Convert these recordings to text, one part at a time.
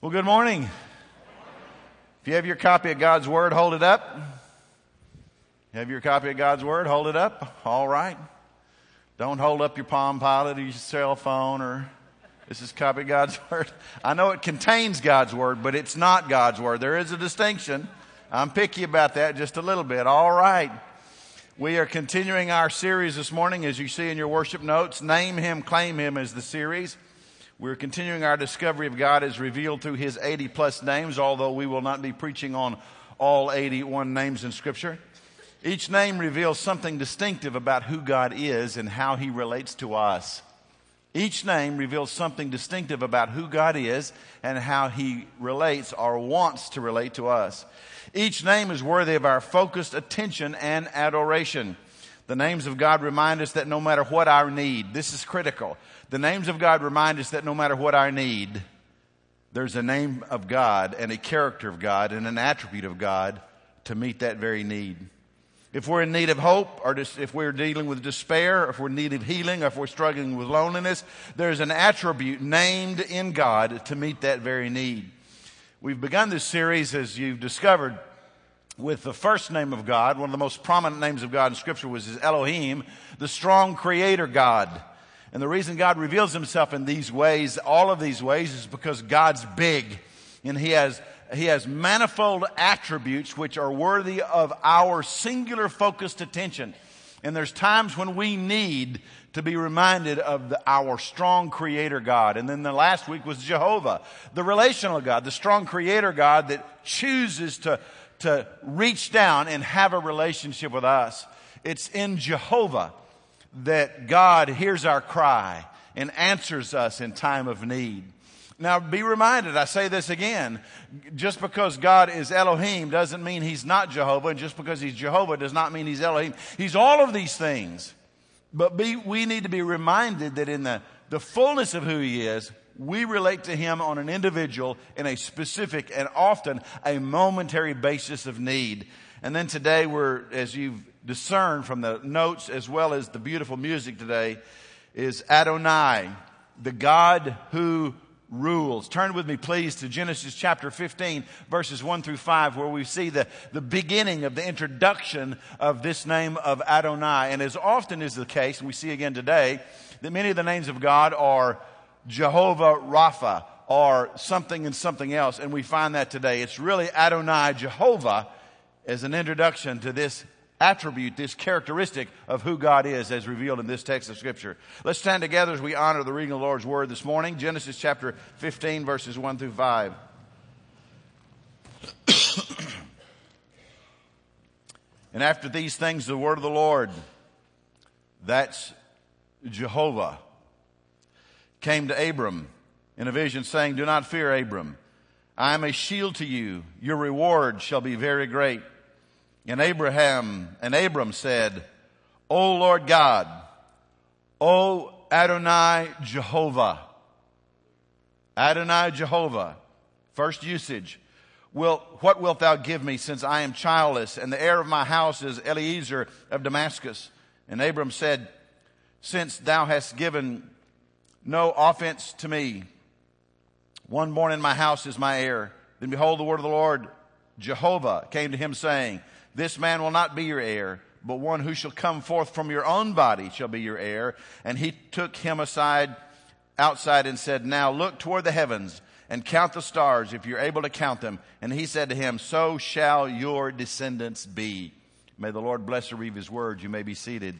Well, good morning. If you have your copy of God's Word, hold it up. Have your copy of God's Word, hold it up. All right. Don't hold up your Palm Pilot or your cell phone or this is a copy of God's Word. I know it contains God's Word, but it's not God's Word. There is a distinction. I'm picky about that just a little bit. All right. We are continuing our series this morning, as you see in your worship notes. Name Him, Claim Him is the series. We're continuing our discovery of God as revealed through His 80-plus names, although we will not be preaching on all 81 names in Scripture. Each name reveals something distinctive about who God is and how He relates to us. Each name reveals something distinctive about who God is and how He relates or wants to relate to us. Each name is worthy of our focused attention and adoration. The names of God remind us that no matter what our need, this is critical. The names of God remind us that no matter what our need, there's a name of God and a character of God and an attribute of God to meet that very need. If we're in need of hope, or if we're dealing with despair, or if we're in need of healing, or if we're struggling with loneliness, there's an attribute named in God to meet that very need. We've begun this series, as you've discovered, with the first name of God. One of the most prominent names of God in Scripture was Elohim, the strong creator God. And the reason God reveals Himself in these ways, all of these ways, is because God's big. And He has manifold attributes which are worthy of our singular focused attention. And there's times when we need to be reminded of our strong creator God. And then the last week was Jehovah, the relational God, the strong creator God that chooses to reach down and have a relationship with us. It's in Jehovah that God hears our cry and answers us in time of need. Now, be reminded, I say this again, just because God is Elohim doesn't mean He's not Jehovah, and just because He's Jehovah does not mean He's Elohim. He's all of these things. But we need to be reminded that in the fullness of who He is, we relate to Him on an individual in a specific and often a momentary basis of need. And then today as you've discerned from the notes as well as the beautiful music today, is Adonai, the God who rules. Turn with me, please, to Genesis chapter 15, verses 1 through 5, where we see the beginning of the introduction of this name of Adonai. And as often is the case, and we see again today, that many of the names of God are Jehovah Rapha, or something and something else. And we find that today. It's really Adonai, Jehovah, as an introduction to this attribute, this characteristic of who God is as revealed in this text of Scripture. Let's stand together as we honor the reading of the Lord's Word this morning. Genesis chapter 15, verses 1 through 5. And after these things, the word of the Lord, that's Jehovah, came to Abram in a vision, saying, "Do not fear, Abram. I am a shield to you. Your reward shall be very great." And Abram said, "O Lord God, O Adonai Jehovah." Adonai Jehovah. First usage. "What wilt thou give me, since I am childless, and the heir of my house is Eliezer of Damascus?" And Abram said, "Since thou hast given no offense to me, one born in my house is my heir." Then behold, the word of the Lord Jehovah came to him, saying, "This man will not be your heir, but one who shall come forth from your own body shall be your heir." And he took him outside and said, "Now look toward the heavens and count the stars, if you're able to count them." And he said to him, "So shall your descendants be." May the Lord bless and read His word. You may be seated.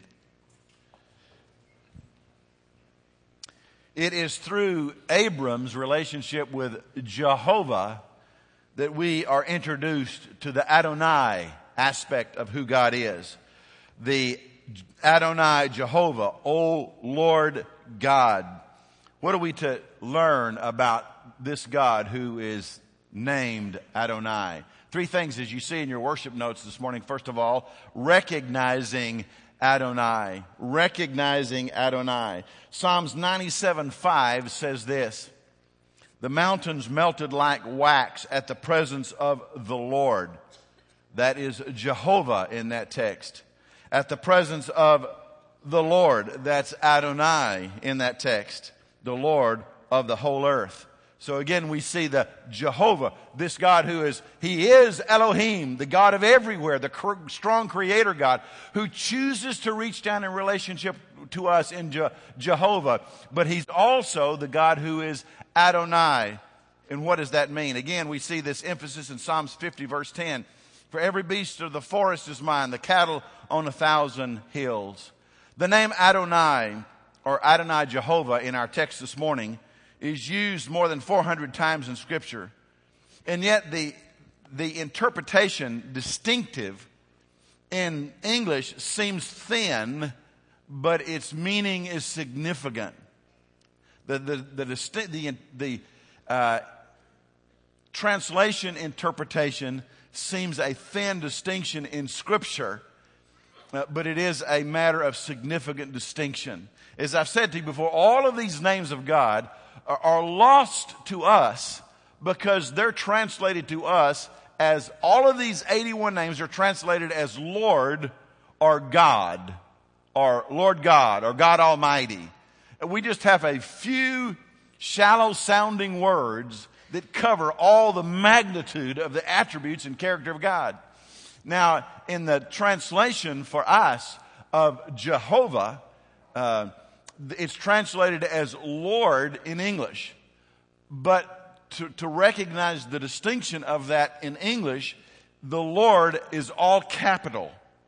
It is through Abram's relationship with Jehovah that we are introduced to the Adonai aspect of who God is. The Adonai Jehovah, O Lord God. What are we to learn about this God who is named Adonai? Three things as you see in your worship notes this morning. First of all, recognizing Adonai. Recognizing Adonai. Psalms 97:5 says this: "The mountains melted like wax at the presence of the Lord." That is Jehovah in that text. At the presence of the Lord, that's Adonai in that text. The Lord of the whole earth. So again, we see the Jehovah, this God He is Elohim, the God of everywhere, the strong creator God, who chooses to reach down in relationship to us in Jehovah. But He's also the God who is Adonai. And what does that mean? Again, we see this emphasis in Psalms 50 verse 10. For every beast of the forest is mine, the cattle on 1,000 hills. The name Adonai, or Adonai Jehovah in our text this morning, is used more than 400 times in Scripture. And yet the interpretation, distinctive, in English seems thin, but its meaning is significant. The translation interpretation seems a thin distinction in Scripture, but it is a matter of significant distinction. As I've said to you before, all of these names of God are lost to us because they're translated to us as, all of these 81 names are translated as Lord or God or Lord God or God Almighty. We just have a few shallow sounding words that cover all the magnitude of the attributes and character of God. Now, in the translation for us of Jehovah, it's translated as Lord in English. But to recognize the distinction of that in English, the Lord is all capital.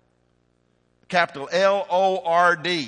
Capital L-O-R-D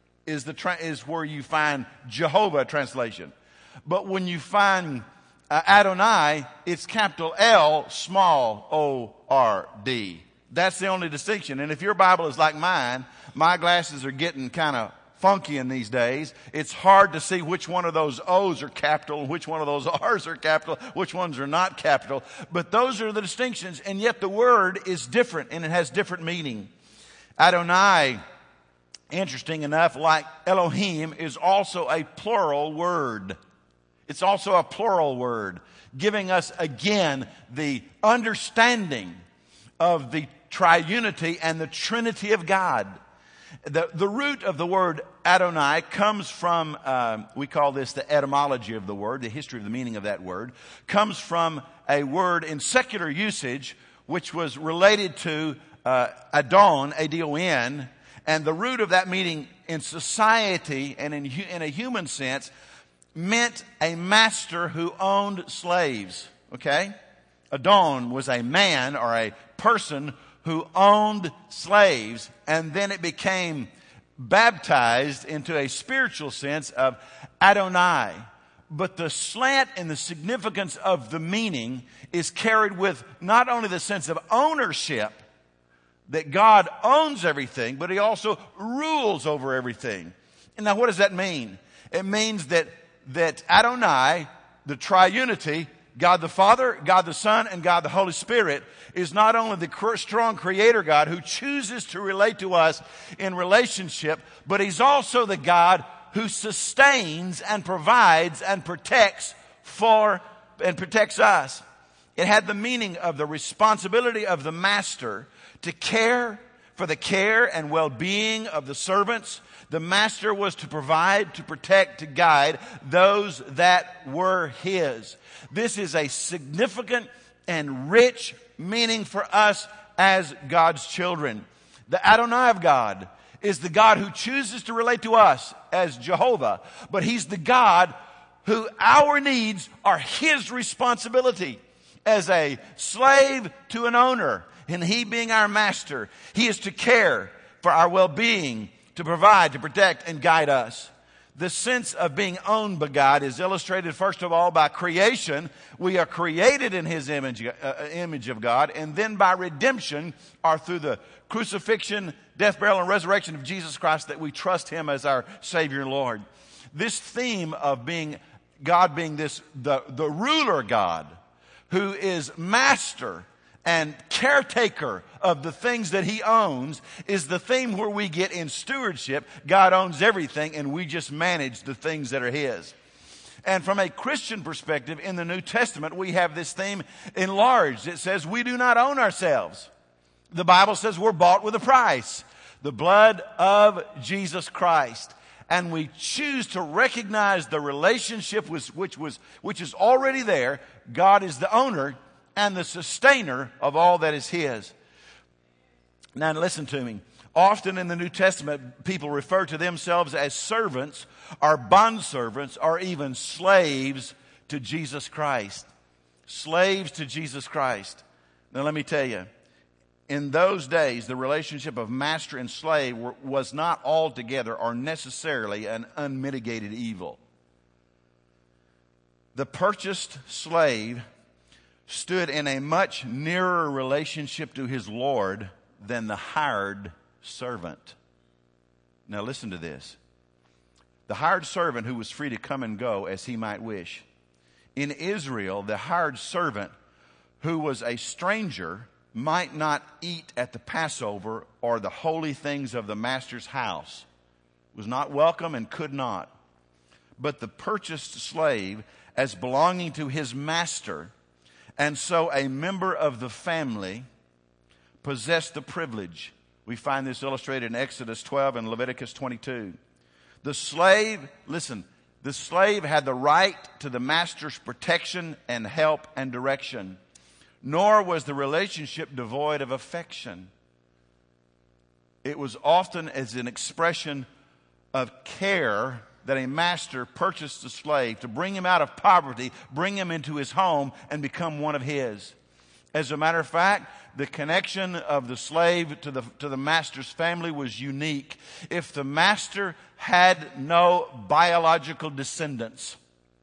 is where you find Jehovah translation. But when you find Adonai, it's capital L, small O-R-D. That's the only distinction. And if your Bible is like mine, my glasses are getting kind of funky in these days. It's hard to see which one of those O's are capital and which one of those R's are capital, which ones are not capital. But those are the distinctions, and yet the word is different and it has different meaning. Adonai, interesting enough, like Elohim, is also a plural word. It's also a plural word, giving us again the understanding of the triunity and the Trinity of God. The root of the word Adonai comes from, we call this the etymology of the word, the history of the meaning of that word, comes from a word in secular usage which was related to Adon, A-D-O-N, and the root of that meaning in society and in a human sense meant a master who owned slaves, okay? Adon was a man or a person who owned slaves, and then it became baptized into a spiritual sense of Adonai. But the slant and the significance of the meaning is carried with not only the sense of ownership, that God owns everything, but He also rules over everything. And now what does that mean? It means that Adonai, the triunity, God the Father, God the Son, and God the Holy Spirit, is not only the strong creator God who chooses to relate to us in relationship, but He's also the God who sustains and provides and protects us. It had the meaning of the responsibility of the master to care for the care and well-being of the servants. The master was to provide, to protect, to guide those that were his. This is a significant and rich meaning for us as God's children. The Adonai of God is the God who chooses to relate to us as Jehovah, but He's the God who our needs are His responsibility as a slave to an owner, and He being our master. He is to care for our well-being, to provide, to protect, and guide us. The sense of being owned by God is illustrated first of all by creation. We are created in His image of God, and then by redemption, or through the crucifixion, death, burial, and resurrection of Jesus Christ, that we trust Him as our Savior and Lord. This theme of God being the ruler God, who is master and caretaker of the things that He owns, is the theme where we get in stewardship. God owns everything and we just manage the things that are His. And from a Christian perspective, in the New Testament, we have this theme enlarged. It says we do not own ourselves. The Bible says we're bought with a price, the blood of Jesus Christ. and we choose to recognize the relationship which is already there, God is the owner and the sustainer of all that is His. Now listen to me. Often in the New Testament, people refer to themselves as servants or bondservants or even slaves to Jesus Christ. Slaves to Jesus Christ. Now let me tell you, in those days, the relationship of master and slave was not altogether or necessarily an unmitigated evil. The purchased slave stood in a much nearer relationship to his Lord than the hired servant. Now listen to this. The hired servant who was free to come and go as he might wish. In Israel, the hired servant who was a stranger might not eat at the Passover or the holy things of the master's house. Was not welcome and could not. But the purchased slave, as belonging to his master, and so a member of the family, possessed the privilege. We find this illustrated in Exodus 12 and Leviticus 22. The slave, listen, the slave had the right to the master's protection and help and direction. Nor was the relationship devoid of affection. It was often as an expression of care that a master purchased a slave to bring him out of poverty, bring him into his home, and become one of his. As a matter of fact, the connection of the slave to the master's family was unique. If the master had no biological descendants,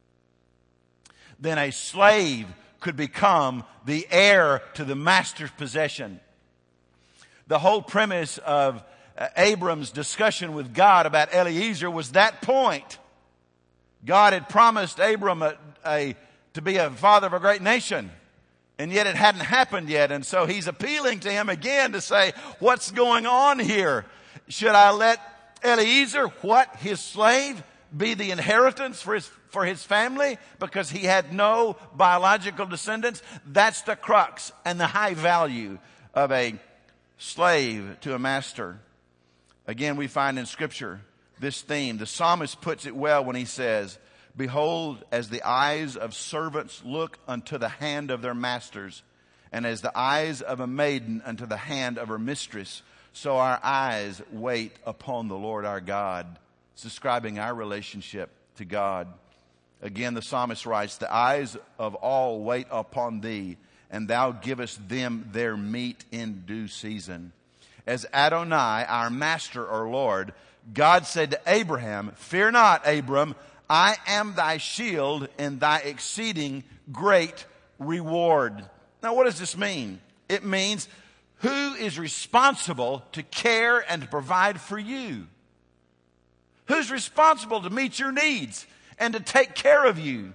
then a slave could become the heir to the master's possession. The whole premise of Abram's discussion with God about Eliezer was that point. God had promised Abram to be a father of a great nation, and yet it hadn't happened yet. And so he's appealing to him again to say, what's going on here? Should I let Eliezer, his slave, be the inheritance for his family because he had no biological descendants? That's the crux and the high value of a slave to a master. Again, we find in Scripture this theme. The psalmist puts it well when he says, behold, as the eyes of servants look unto the hand of their masters, and as the eyes of a maiden unto the hand of her mistress, so our eyes wait upon the Lord our God. It's describing our relationship to God. Again, the psalmist writes, the eyes of all wait upon thee, and thou givest them their meat in due season. As Adonai, our master or Lord, God said to Abraham, fear not, Abram, I am thy shield and thy exceeding great reward. Now, what does this mean? It means who is responsible to care and to provide for you? Who's responsible to meet your needs and to take care of you?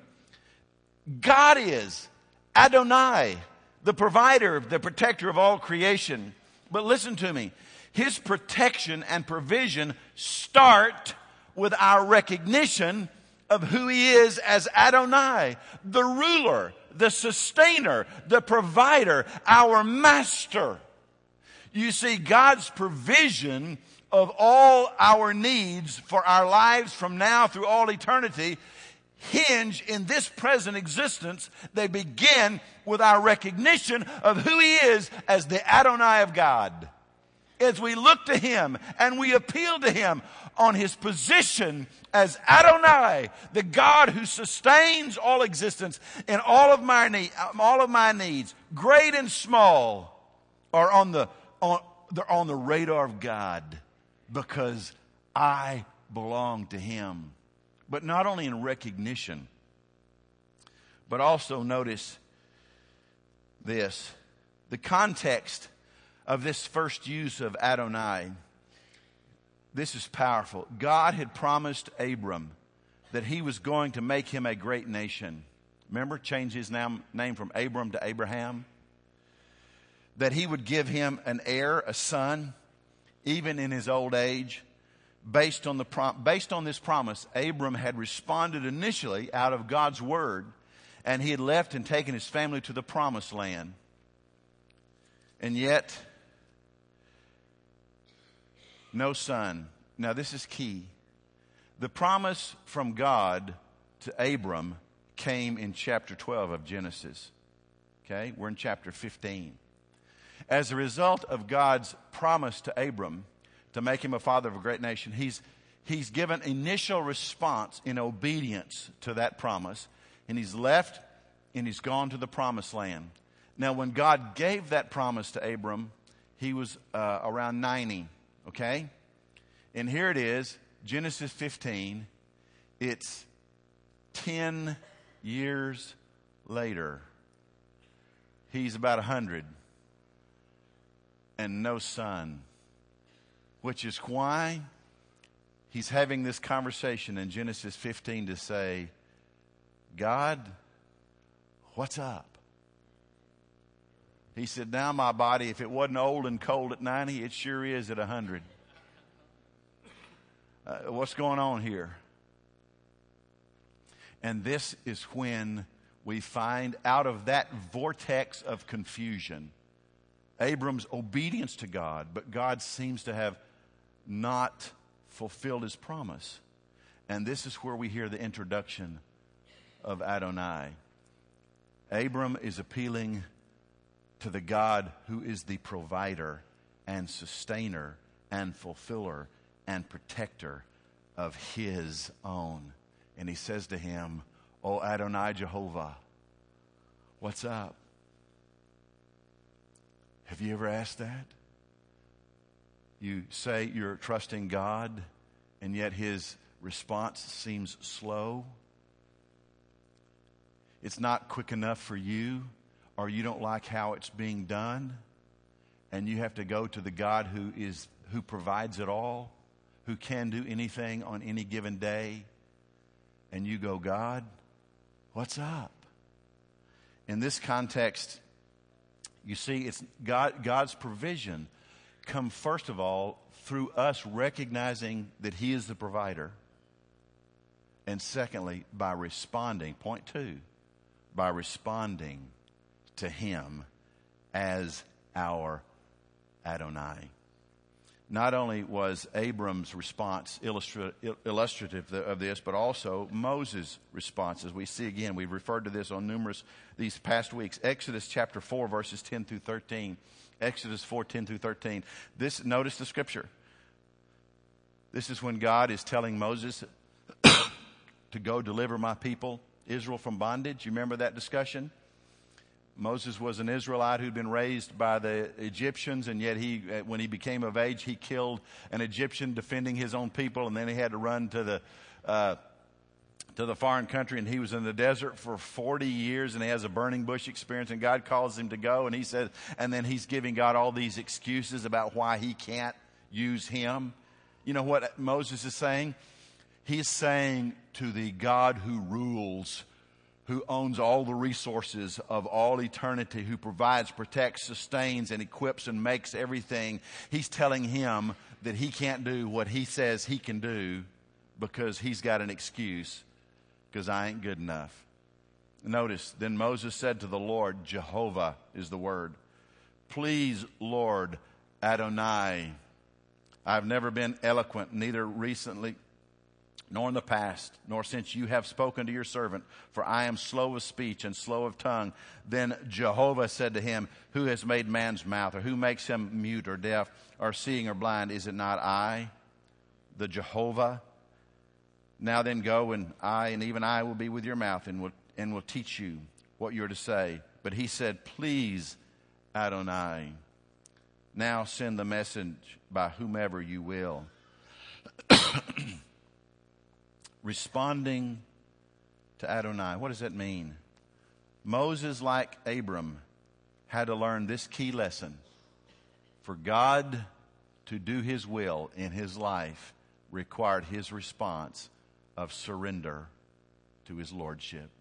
God is. Adonai, the provider, the protector of all creation. But listen to me. His protection and provision start with our recognition of who He is as Adonai, the ruler, the sustainer, the provider, our master. You see, God's provision of all our needs for our lives from now through all eternity hinge in this present existence. They begin with our recognition of who He is as the Adonai of God. As we look to Him and we appeal to Him on His position as Adonai, the God who sustains all existence, and all of my needs, great and small, are on the radar of God because I belong to Him. But not only in recognition, but also notice this. The context of this first use of Adonai, this is powerful. God had promised Abram that He was going to make him a great nation. Remember, change his name from Abram to Abraham. That He would give him an heir, a son, even in his old age. Based on this promise, Abram had responded initially out of God's word, and he had left and taken his family to the promised land. And yet, no son. Now this is key. The promise from God to Abram came in chapter 12 of Genesis. Okay, we're in chapter 15. As a result of God's promise to Abram to make him a father of a great nation, he's given initial response in obedience to that promise, and he's left and he's gone to the promised land. Now, when God gave that promise to Abram, he was around 90, okay? And here it is, Genesis 15. It's 10 years later. He's about 100 and no son, which is why he's having this conversation in Genesis 15 to say, God, what's up? He said, now my body, if it wasn't old and cold at 90, it sure is at 100. What's going on here? And this is when we find out of that vortex of confusion, Abram's obedience to God, but God seems to have not fulfilled his promise. And this is where we hear the introduction of Adonai. Abram is appealing to the God who is the provider and sustainer and fulfiller and protector of his own. And he says to him, "O Adonai Jehovah, what's up?" Have you ever asked that? You say you're trusting God, and yet his response seems slow. It's not quick enough for you, or you don't like how it's being done, and you have to go to the God who provides it all, who can do anything on any given day, and you go, God, what's up? In this context, you see, it's God's provision come first of all through us recognizing that he is the provider, and secondly, by responding, point two, by responding to him as our Adonai. Not only was Abram's response illustrative of this, but also Moses' response. As we see again, we've referred to this on these past weeks. Exodus chapter 4, verses 10 through 13. Exodus 4, 10 through 13. Notice the scripture. This is when God is telling Moses to go deliver my people, Israel, from bondage. You remember that discussion? Moses was an Israelite who'd been raised by the Egyptians, and yet when he became of age, he killed an Egyptian defending his own people, and then he had to run to the foreign country, and he was in the desert for 40 years, and he has a burning bush experience, and God calls him to go, and he says, and then he's giving God all these excuses about why he can't use him. You know what Moses is saying? He's saying to the God who rules, who owns all the resources of all eternity, who provides, protects, sustains, and equips and makes everything. He's telling him that he can't do what he says he can do because he's got an excuse, because I ain't good enough. Notice, then Moses said to the Lord, Jehovah is the word, "Please, Lord Adonai, I've never been eloquent, neither recently nor in the past, nor since you have spoken to your servant, for I am slow of speech and slow of tongue." Then Jehovah said to him, "Who has made man's mouth, or who makes him mute or deaf or seeing or blind? Is it not I, the Jehovah? Now then go, and I, and even I, will be with your mouth and will teach you what you're to say." But he said, "Please, Adonai, now send the message by whomever you will." Responding to Adonai. What does that mean? Moses, like Abram, had to learn this key lesson. For God to do his will in his life required his response of surrender to his lordship.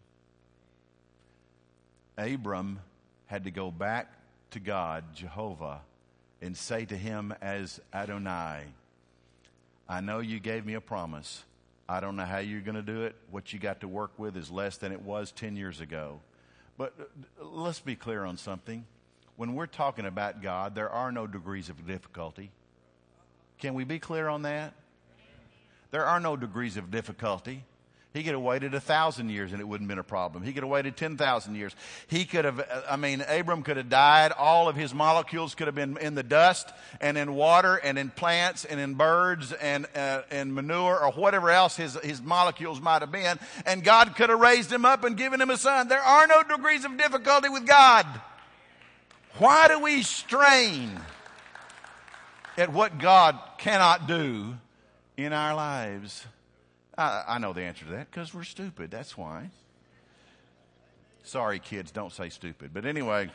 Abram had to go back to God, Jehovah, and say to him as Adonai, "I know you gave me a promise. I don't know how you're going to do it. What you got to work with is less than it was 10 years ago." But let's be clear on something. When we're talking about God, there are no degrees of difficulty. Can we be clear on that? There are no degrees of difficulty. He could have waited 1,000 years and it wouldn't have been a problem. He could have waited 10,000 years. He could have, Abram could have died. All of his molecules could have been in the dust and in water and in plants and in birds and manure or whatever else his molecules might have been. And God could have raised him up and given him a son. There are no degrees of difficulty with God. Why do we strain at what God cannot do in our lives? I know the answer to that, because we're stupid. That's why. Sorry, kids, don't say stupid. But anyway,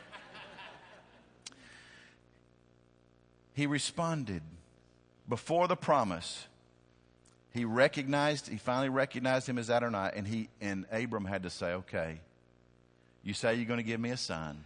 he responded before the promise. He finally recognized him as Adonai, and Abram had to say, okay, you say you're going to give me a son.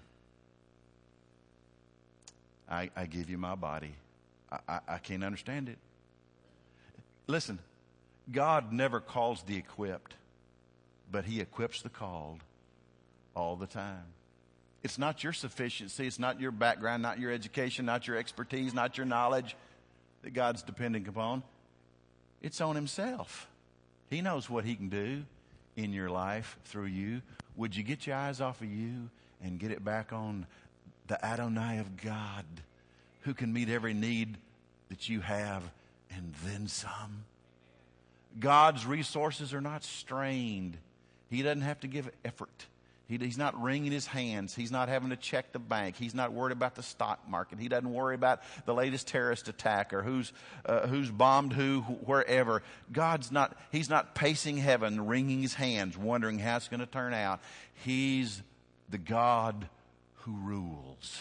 I give you my body. I can't understand it. Listen. God never calls the equipped, but he equips the called all the time. It's not your sufficiency. It's not your background, not your education, not your expertise, not your knowledge that God's depending upon. It's on himself. He knows what he can do in your life through you. Would you get your eyes off of you and get it back on the Adonai of God, who can meet every need that you have and then some? God's resources are not strained. He doesn't have to give effort. He's not wringing his hands. He's not having to check the bank. He's not worried about the stock market. He doesn't worry about the latest terrorist attack or who's bombed who, wherever. He's not pacing heaven, wringing his hands, wondering how it's going to turn out. He's the God who rules.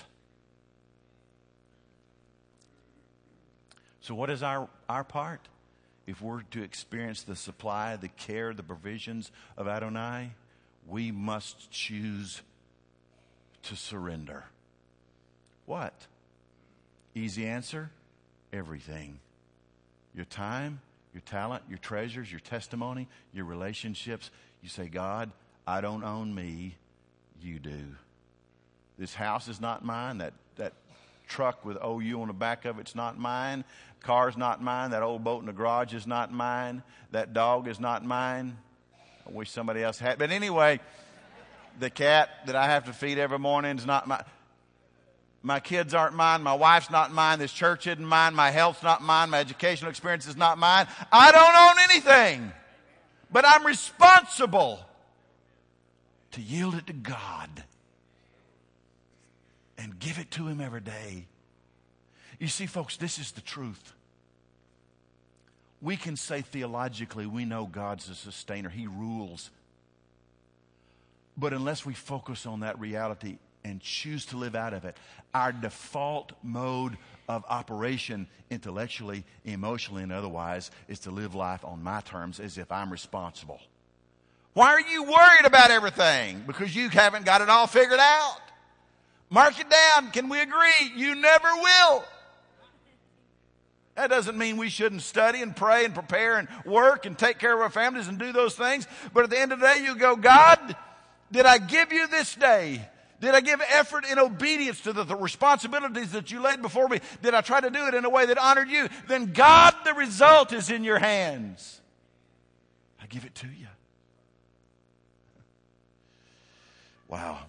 So what is our part? If we're to experience the supply, the care, the provisions of Adonai, we must choose to surrender. What? Easy answer, everything. Your time, your talent, your treasures, your testimony, your relationships. You say, God, I don't own me, you do. This house is not mine. That truck with OU on the back of it's not mine. Car's not mine. That old boat in the garage is not mine. That dog is not mine. I wish somebody else had. But anyway, the cat that I have to feed every morning is not mine. My kids aren't mine. My wife's not mine. This church isn't mine. My health's not mine. My educational experience is not mine. I don't own anything. But I'm responsible to yield it to God and give it to him every day. You see, folks, this is the truth. We can say theologically we know God's a sustainer. He rules. But unless we focus on that reality and choose to live out of it, our default mode of operation intellectually, emotionally, and otherwise is to live life on my terms as if I'm responsible. Why are you worried about everything? Because you haven't got it all figured out. Mark it down. Can we agree? You never will. That doesn't mean we shouldn't study and pray and prepare and work and take care of our families and do those things. But at the end of the day, you go, God, did I give you this day? Did I give effort in obedience to the responsibilities that you laid before me? Did I try to do it in a way that honored you? Then God, the result is in your hands. I give it to you. Wow.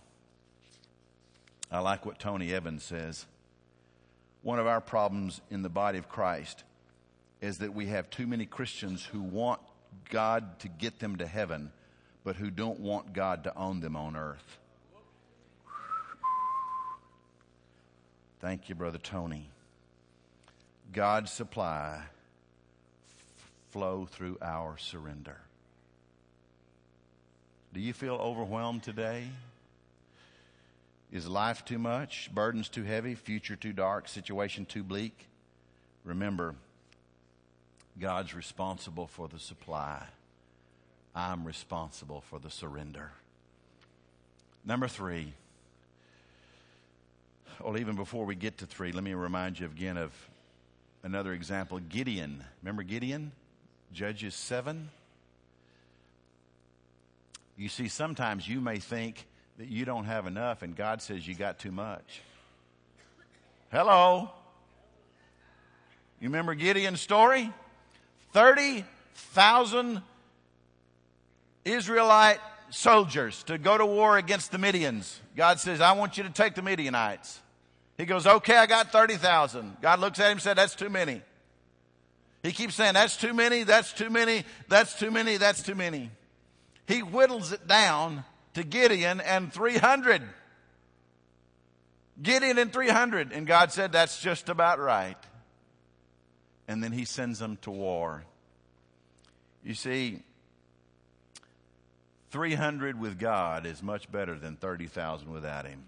I like what Tony Evans says. One of our problems in the body of Christ is that we have too many Christians who want God to get them to heaven, but who don't want God to own them on earth. Thank you, Brother Tony. God's supply flow through our surrender. Do you feel overwhelmed today? Is life too much? Burdens too heavy? Future too dark? Situation too bleak? Remember, God's responsible for the supply. I'm responsible for the surrender. Number 3. Well, even before we get to 3, let me remind you again of another example. Gideon. Remember Gideon? Judges 7. You see, sometimes you may think that you don't have enough and God says you got too much. Hello? You remember Gideon's story? 30,000 1,000 Israelite soldiers to go to war against the Midians. God says, I want you to take the Midianites. He goes, okay, I got 30,000. God looks at him and said, that's too many. He keeps saying, that's too many, that's too many, that's too many, that's too many. He whittles it down to Gideon and 300. Gideon and 300. And God said, that's just about right. And then he sends them to war. You see, 300 with God is much better than 30,000 without him.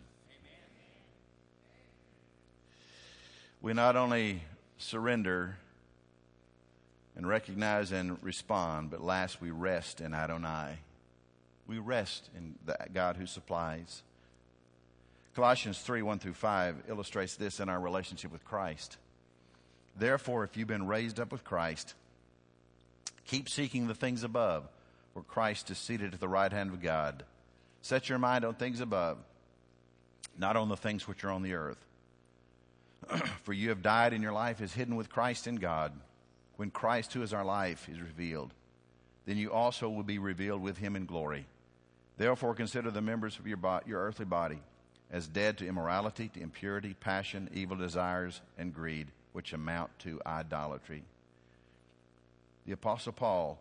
We not only surrender and recognize and respond, but last we rest in Adonai. We rest in the God who supplies. Colossians 3:1-5 illustrates this in our relationship with Christ. Therefore, if you've been raised up with Christ, keep seeking the things above, where Christ is seated at the right hand of God. Set your mind on things above, not on the things which are on the earth. For you have died, and your life is hidden with Christ in God. When Christ, who is our life, is revealed, then you also will be revealed with him in glory. Therefore, consider the members of your earthly body as dead to immorality, to impurity, passion, evil desires, and greed, which amount to idolatry. The Apostle Paul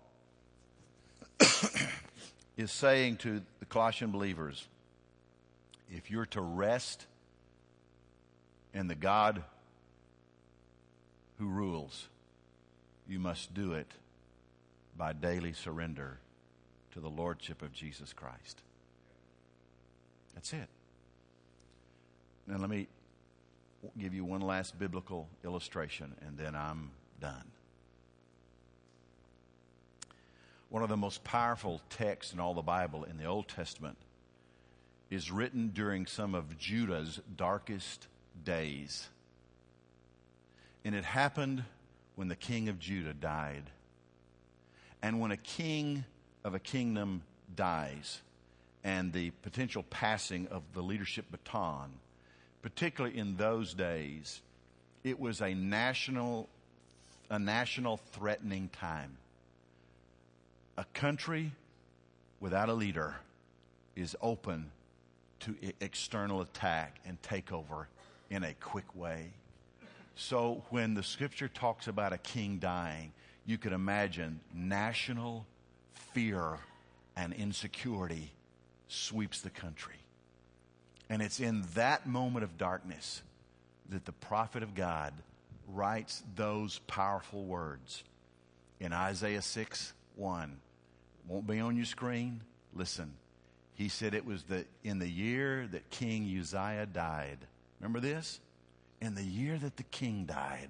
is saying to the Colossian believers, if you're to rest in the God who rules, you must do it by daily surrender to the Lordship of Jesus Christ. That's it. Now let me give you one last biblical illustration, and then I'm done. One of the most powerful texts in all the Bible in the Old Testament is written during some of Judah's darkest days. And it happened when the king of Judah died. And when a king of a kingdom dies, and the potential passing of the leadership baton, particularly in those days, it was a national threatening time. A country without a leader is open to external attack and takeover in a quick way. So when the scripture talks about a king dying, you could imagine national fear and insecurity sweeps the country. And it's in that moment of darkness that the prophet of God writes those powerful words in Isaiah 6:1. Won't be on your screen. Listen. He said it was in the year that King Uzziah died. Remember this? In the year that the king died,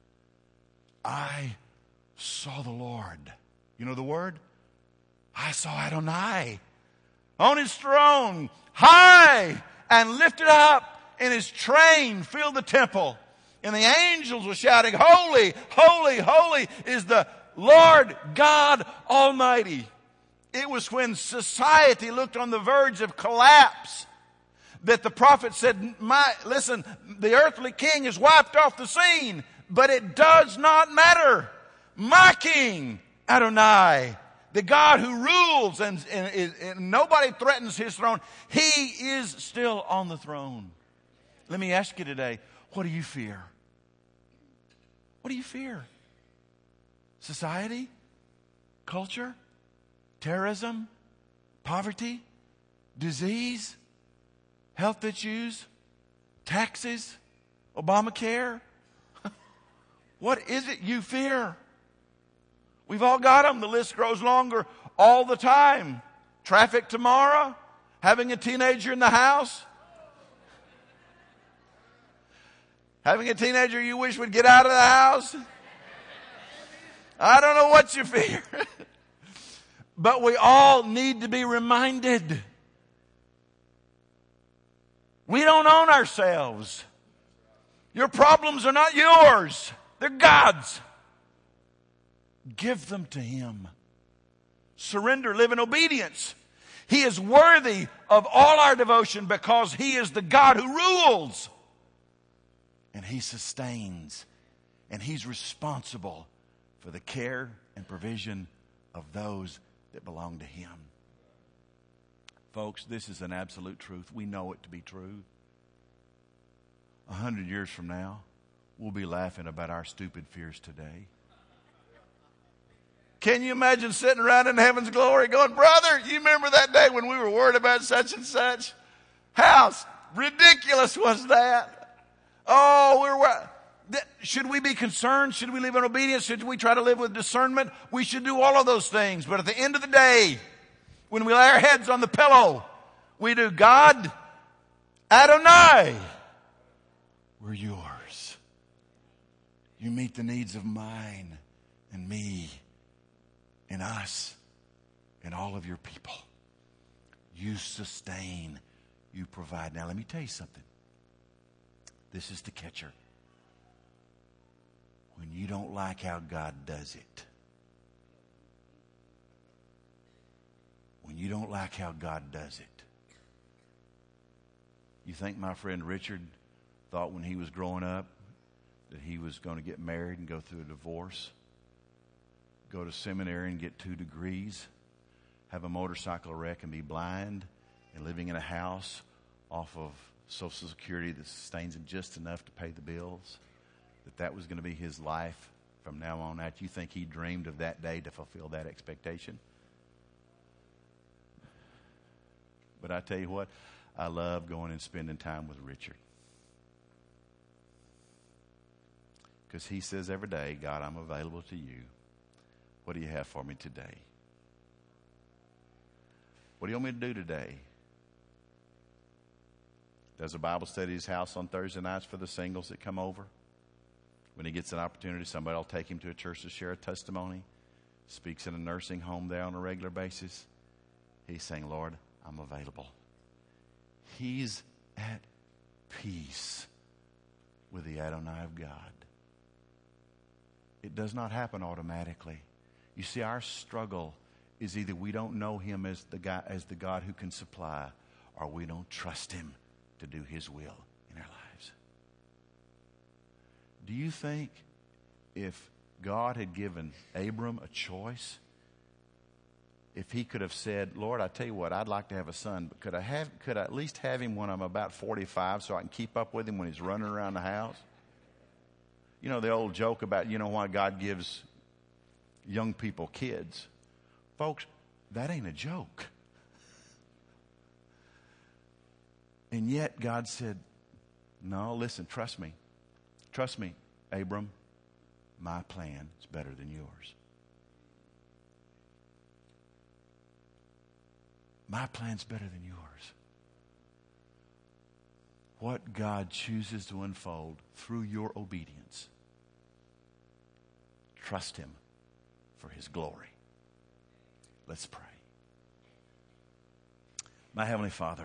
I saw the Lord. You know the word? I saw Adonai on his throne, high and lifted up, and his train filled the temple. And the angels were shouting, holy, holy, holy is the Lord God Almighty. It was when society looked on the verge of collapse that the prophet said, listen, the earthly king is wiped off the scene, but it does not matter. My king, Adonai, the God who rules and nobody threatens his throne, he is still on the throne. Let me ask you today, what do you fear? What do you fear? Society? Culture? Terrorism? Poverty? Disease? Health issues? Taxes? Obamacare? What is it you fear? We've all got them. The list grows longer all the time. Traffic tomorrow? Having a teenager in the house? Having a teenager you wish would get out of the house? I don't know what you fear. But we all need to be reminded. We don't own ourselves. Your problems are not yours. They're God's. Give them to him. Surrender, live in obedience. He is worthy of all our devotion because he is the God who rules. And he sustains. And he's responsible for the care and provision of those that belong to Him. Folks, this is an absolute truth. We know it to be true. 100 years from now, we'll be laughing about our stupid fears today. Can you imagine sitting around in heaven's glory going, brother, you remember that day when we were worried about such and such? How ridiculous was that? Oh, should we be concerned? Should we live in obedience? Should we try to live with discernment? We should do all of those things. But at the end of the day, when we lay our heads on the pillow, we do, God, Adonai, we're yours. You meet the needs of mine and me and us and all of your people. You sustain, you provide. Now let me tell you something. This is the catcher. When you don't like how God does it, when you don't like how God does it, you think my friend Richard thought when he was growing up that he was going to get married and go through a divorce, go to seminary and get 2 degrees, have a motorcycle wreck and be blind, and living in a house off of Social Security that sustains him just enough to pay the bills, that was going to be his life from now on out? You think he dreamed of that day to fulfill that expectation? But I tell you what, I love going and spending time with Richard. Because he says every day, God, I'm available to you. What do you have for me today? What do you want me to do today? Does a Bible study at his house on Thursday nights for the singles that come over? When he gets an opportunity, somebody will take him to a church to share a testimony. Speaks in a nursing home there on a regular basis. He's saying, Lord, I'm available. He's at peace with the Adonai of God. It does not happen automatically. You see, our struggle is either we don't know Him as the God who can supply, or we don't trust Him to do His will in our lives. Do you think if God had given Abram a choice, if he could have said, Lord, I tell you what, I'd like to have a son, but could I at least have him when I'm about 45 so I can keep up with him when he's running around the house? You know the old joke about, why God gives young people kids. Folks, that ain't a joke. And yet God said, no, listen, trust me. Trust me, Abram, my plan is better than yours. My plan's better than yours. What God chooses to unfold through your obedience, trust Him for His glory. Let's pray. My Heavenly Father,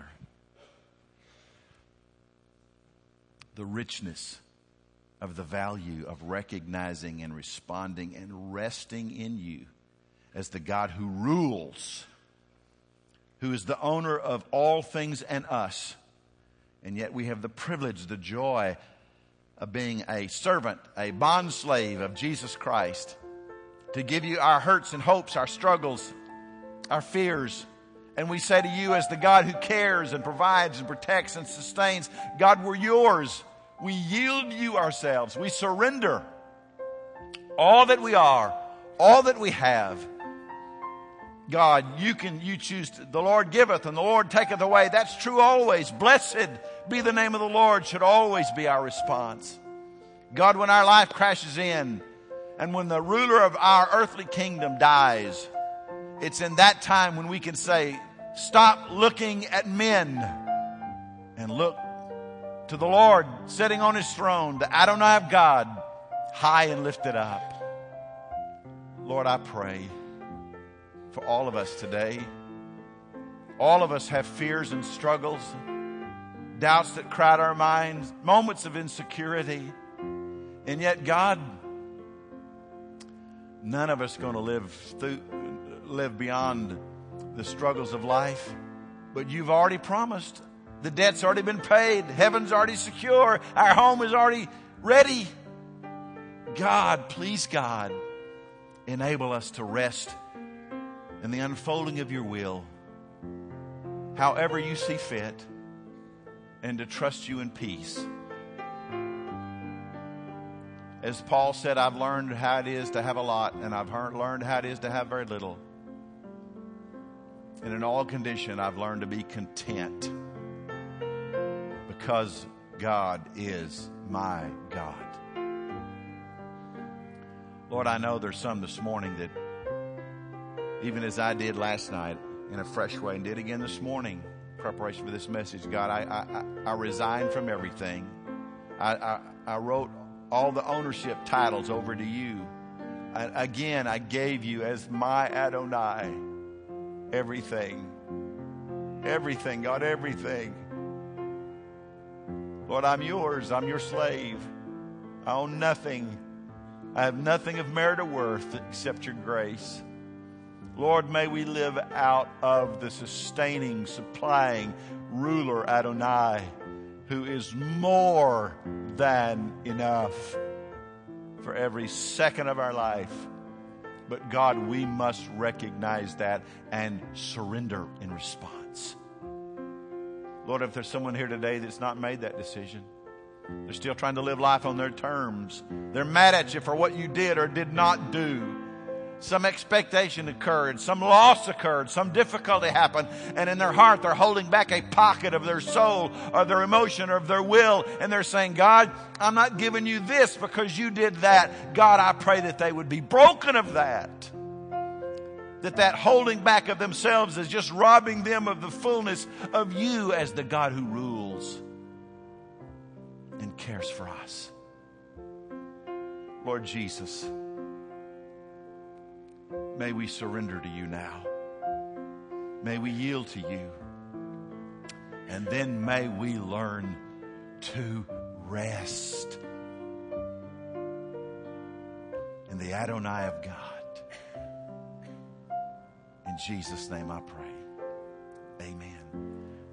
the richness of the value of recognizing and responding and resting in you as the God who rules, who is the owner of all things and us. And yet we have the privilege, the joy of being a servant, a bondslave of Jesus Christ, to give you our hurts and hopes, our struggles, our fears. And we say to you, as the God who cares and provides and protects and sustains, God, we're yours. We yield you ourselves. We surrender all that we are, all that we have. God, you choose. The Lord giveth and the Lord taketh away. That's true always. Blessed be the name of the Lord should always be our response. God, when our life crashes in and when the ruler of our earthly kingdom dies, it's in that time when we can say, stop looking at men and look to the Lord sitting on His throne, the Adonai of God, high and lifted up. Lord, I pray for all of us today. All of us have fears and struggles, doubts that crowd our minds, moments of insecurity. And yet, God, none of us are going to live beyond the struggles of life. But you've already promised. The debt's already been paid. Heaven's already secure. Our home is already ready. God, please God, enable us to rest in the unfolding of your will, however you see fit, and to trust you in peace. As Paul said, I've learned how it is to have a lot, and I've learned how it is to have very little. And in all condition, I've learned to be content because God is my God. Lord, I know there's some this morning that, even as I did last night in a fresh way and did again this morning, in preparation for this message, God, I resigned from everything. I wrote all the ownership titles over to you. Again, I gave you as my Adonai everything. Everything, God, everything. Lord, I'm yours. I'm your slave. I own nothing. I have nothing of merit or worth except your grace. Lord, may we live out of the sustaining, supplying ruler Adonai, who is more than enough for every second of our life. But God, we must recognize that and surrender in response. Lord, if there's someone here today that's not made that decision, they're still trying to live life on their terms. They're mad at you for what you did or did not do. Some expectation occurred, some loss occurred, some difficulty happened, and in their heart they're holding back a pocket of their soul or their emotion or of their will, and they're saying, God, I'm not giving you this because you did that. God, I pray that they would be broken of that. That holding back of themselves is just robbing them of the fullness of you as the God who rules and cares for us. Lord Jesus, may we surrender to you now. May we yield to you. And then may we learn to rest in the Adonai of God. In Jesus' name I pray. Amen.